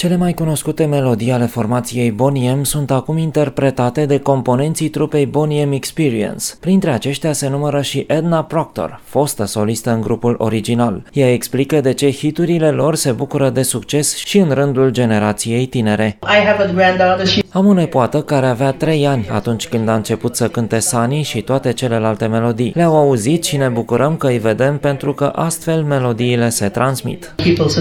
Cele mai cunoscute melodii ale formației Boney M sunt acum interpretate de componenții trupei Boney M Experience. Printre aceștia se numără și Edna Proctor, fostă solistă în grupul original. Ea explică de ce hiturile lor se bucură de succes și în rândul generației tinere. Am o nepoată care avea 3 ani atunci când a început să cânte Sunny și toate celelalte melodii. Le-au auzit și ne bucurăm că îi vedem pentru că astfel melodiile se transmit.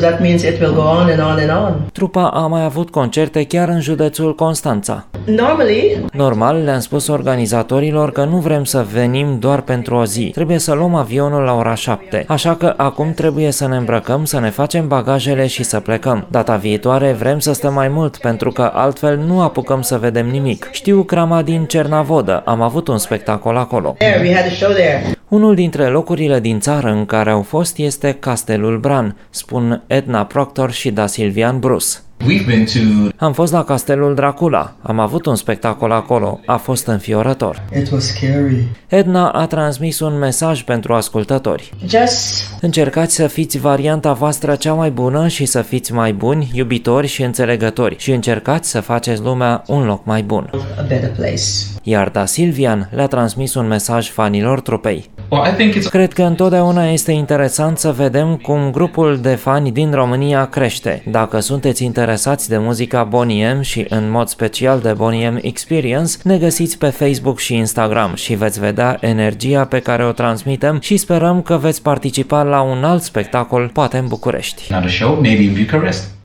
Trupa a mai avut concerte chiar în județul Constanța. Normal, le-am spus organizatorilor că nu vrem să venim doar pentru o zi. Trebuie să luăm avionul la ora 7. Așa că acum trebuie să ne îmbrăcăm, să ne facem bagajele și să plecăm. Data viitoare vrem să stăm mai mult pentru că altfel nu apucăm să vedem nimic. Știu Crama din Cernavodă, am avut un spectacol acolo. Unul dintre locurile din țară în care au fost este Castelul Bran, spun Edna Proctor și Da Silvian Bruce. Am fost la Castelul Dracula, am avut un spectacol acolo, a fost înfiorător. Edna a transmis un mesaj pentru ascultători. Încercați să fiți varianta voastră cea mai bună și să fiți mai buni, iubitori și înțelegători și încercați să faceți lumea un loc mai bun. Iar Da Silvian le-a transmis un mesaj fanilor trupei. Cred că întotdeauna este interesant să vedem cum grupul de fani din România crește. Dacă sunteți interesați de muzica Boney M și în mod special de Boney M Experience, ne găsiți pe Facebook și Instagram și veți vedea energia pe care o transmitem și sperăm că veți participa la un alt spectacol, poate în București.